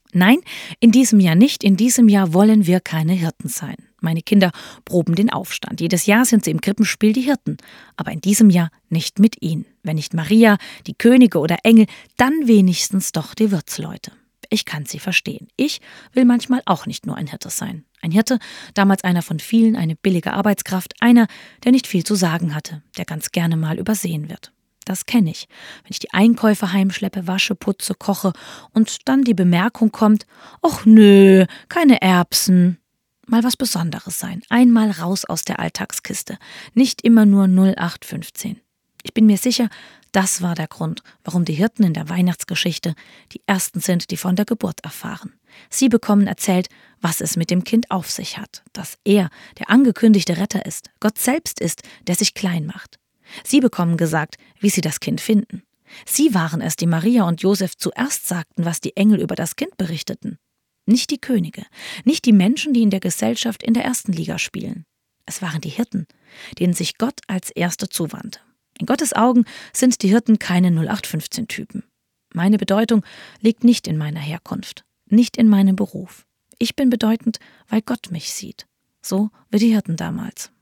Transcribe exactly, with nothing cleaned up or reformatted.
Nein, in diesem Jahr nicht. In diesem Jahr wollen wir keine Hirten sein. Meine Kinder proben den Aufstand. Jedes Jahr sind sie im Krippenspiel die Hirten. Aber in diesem Jahr nicht mit ihnen. Wenn nicht Maria, die Könige oder Engel, dann wenigstens doch die Wirtsleute. Ich kann sie verstehen. Ich will manchmal auch nicht nur ein Hirte sein. Ein Hirte, damals einer von vielen, eine billige Arbeitskraft, einer, der nicht viel zu sagen hatte, der ganz gerne mal übersehen wird. Das kenne ich, wenn ich die Einkäufe heimschleppe, wasche, putze, koche und dann die Bemerkung kommt, ach nö, keine Erbsen. Mal was Besonderes sein, einmal raus aus der Alltagskiste, nicht immer nur null acht fünfzehn. Ich bin mir sicher, das war der Grund, warum die Hirten in der Weihnachtsgeschichte die Ersten sind, die von der Geburt erfahren. Sie bekommen erzählt, was es mit dem Kind auf sich hat, dass er der angekündigte Retter ist, Gott selbst ist, der sich klein macht. Sie bekommen gesagt, wie sie das Kind finden. Sie waren es, die Maria und Josef zuerst sagten, was die Engel über das Kind berichteten. Nicht die Könige, nicht die Menschen, die in der Gesellschaft in der ersten Liga spielen. Es waren die Hirten, denen sich Gott als Erste zuwandte. In Gottes Augen sind die Hirten keine null acht fünfzehn Typen. Meine Bedeutung liegt nicht in meiner Herkunft, nicht in meinem Beruf. Ich bin bedeutend, weil Gott mich sieht. So wie die Hirten damals.